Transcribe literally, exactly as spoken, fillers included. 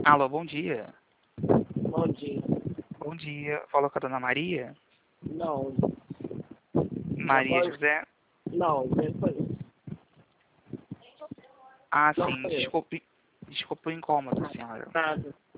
Alô, bom dia. Bom dia. Bom dia. Fala com a dona Maria? Não. Maria Agora- José? Não, não foi isso. Ah, Não sim. foi eu. Desculpe, desculpe o incômodo, senhora. Nada.